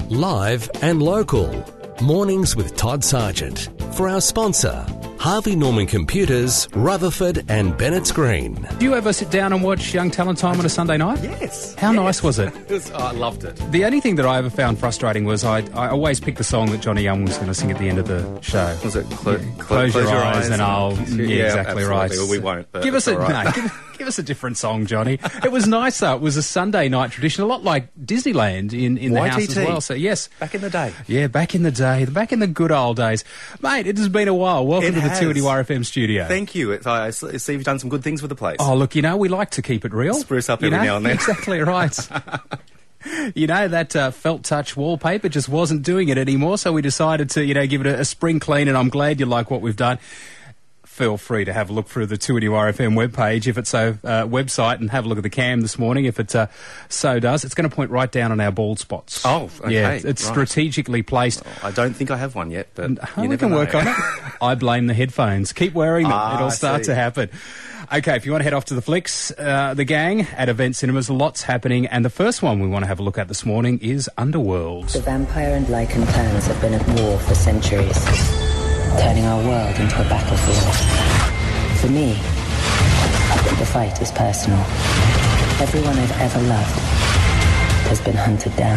Live and local. Mornings with Todd Sargent. For our sponsor, Harvey Norman Computers, Rutherford and Bennett's Green. Do you ever sit down and watch Young Talent Time on a Sunday night? Yes. How nice was it? I loved it. The only thing that I ever found frustrating was I always picked the song that Johnny Young was going to sing at the end of the show. Was it Close your eyes and I'll... Yeah, exactly absolutely. right. Well, we won't. But give us a right. give us a different song, Johnny. It was nice though. It was a Sunday night tradition, a lot like Disneyland in the house as well. So yes, back in the day. Yeah, back in the day, back in the good old days, mate. It has been a while. Welcome to the 2NURFM studio. Thank you. I see you've done some good things with the place. Oh, look, we like to keep it real. Spruce up every now and then. Exactly right. That felt touch wallpaper just wasn't doing it anymore, so we decided to, give it a spring clean, and I'm glad you like what we've done. Feel free to have a look through the 2NURFM webpage, if it's so, website, and have a look at the cam this morning, if it so does. It's going to point right down on our bald spots. Oh, okay. Yeah, it's strategically placed. Well, I don't think I have one yet, but we can work on it. I blame the headphones. Keep wearing them. It'll start to happen. Okay, if you want to head off to the flicks, the gang at Event Cinemas, lots happening, and the first one we want to have a look at this morning is Underworld. The vampire and lichen clans have been at war for centuries, turning our world into a battlefield. For me, the fight is personal. Everyone I've ever loved has been hunted down.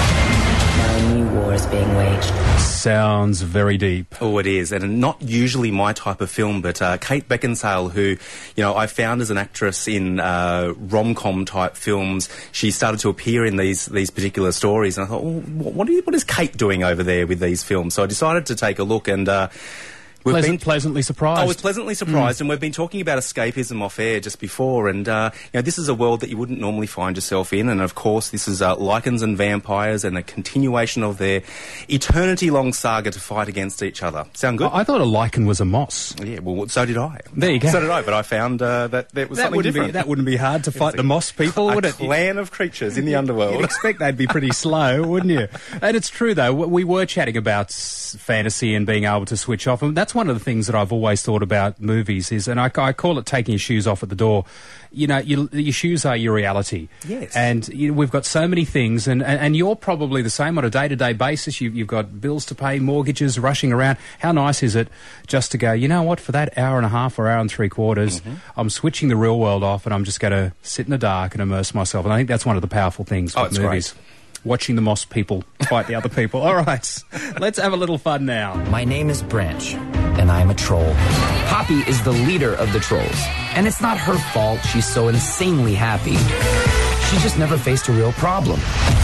Now a new war is being waged. Sounds very deep. Oh, it is, and not usually my type of film, but Kate Beckinsale, who, I found as an actress in rom-com type films, she started to appear in these particular stories, and I thought, what is Kate doing over there with these films? So I decided to take a look, and... pleasantly surprised. I was pleasantly surprised, and we've been talking about escapism off air just before, and this is a world that you wouldn't normally find yourself in, and of course this is lichens and vampires and a continuation of their eternity-long saga to fight against each other. Sound good? I thought a lichen was a moss. Yeah, well, so did I. There you go. So did I, but I found that there was something different. That wouldn't be hard to fight the moss people, would it? A clan of creatures in the underworld. You'd expect they'd be pretty slow, wouldn't you? And it's true, though. We were chatting about fantasy and being able to switch off, and that's one of the things that I've always thought about movies is, and I call it taking your shoes off at the door. Your shoes are your reality. Yes. And we've got so many things, and you're probably the same on a day-to-day basis. You've got bills to pay, mortgages, rushing around. How nice is it just to go, you know what, for that hour and a half or hour and three-quarters, I'm switching the real world off and I'm just going to sit in the dark and immerse myself. And I think that's one of the powerful things with movies. Great. Watching the moss people fight the other people. All right, let's have a little fun now. My name is Branch, and I'm a troll. Poppy is the leader of the trolls, and it's not her fault she's so insanely happy. She just never faced a real problem.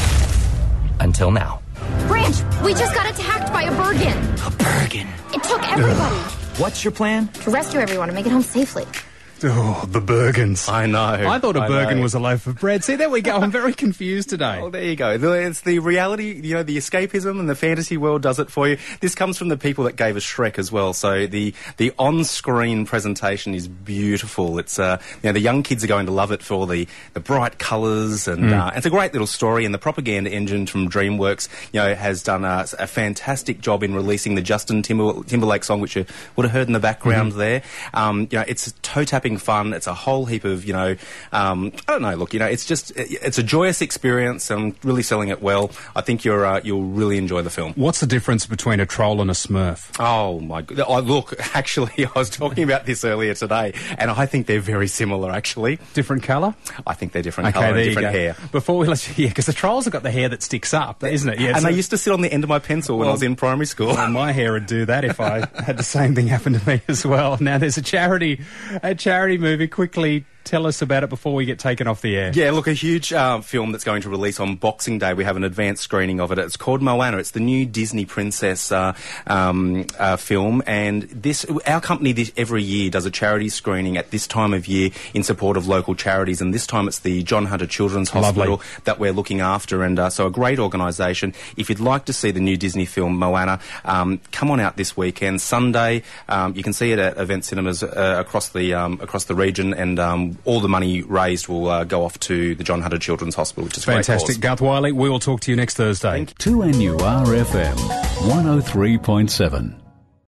Until now. Branch, we just got attacked by a Bergen. A Bergen? It took everybody. What's your plan? To rescue everyone and make it home safely. Oh, the Bergens. I know. I thought a Bergen was a loaf of bread. See, there we go. I'm very confused today. Oh, there you go. It's the reality, the escapism and the fantasy world does it for you. This comes from the people that gave us Shrek as well. So the on-screen presentation is beautiful. It's, the young kids are going to love it for the bright colours and it's a great little story. And the propaganda engine from DreamWorks, has done a fantastic job in releasing the Justin Timberlake song, which you would have heard in the background there. It's toe-tapping fun. It's a whole heap of, I don't know, look, it's a joyous experience. I'm really selling it well. I think you'll really enjoy the film. What's the difference between a troll and a Smurf? Oh, my God. Look, actually, I was talking about this earlier today, and I think they're very similar, actually. Different colour? I think they're different colour and different hair. Before we let you, because the trolls have got the hair that sticks up, isn't it? Yeah, and they used to sit on the end of my pencil when I was in primary school. Well, my hair would do that if I had the same thing happen to me as well. Now, there's a charity movie. Quickly tell us about it before we get taken off the air. Yeah, look, a huge film that's going to release on Boxing Day. We have an advanced screening of it. It's called Moana. It's the new Disney princess film, and our company every year does a charity screening at this time of year in support of local charities, and this time it's the John Hunter Children's Hospital that we're looking after, and so a great organisation. If you'd like to see the new Disney film Moana, come on out this weekend, Sunday. You can see it at Event Cinemas across the region, and all the money raised will go off to the John Hunter Children's Hospital, which is fantastic. Garth Wiley, we will talk to you next Thursday. 2NURFM 103.7.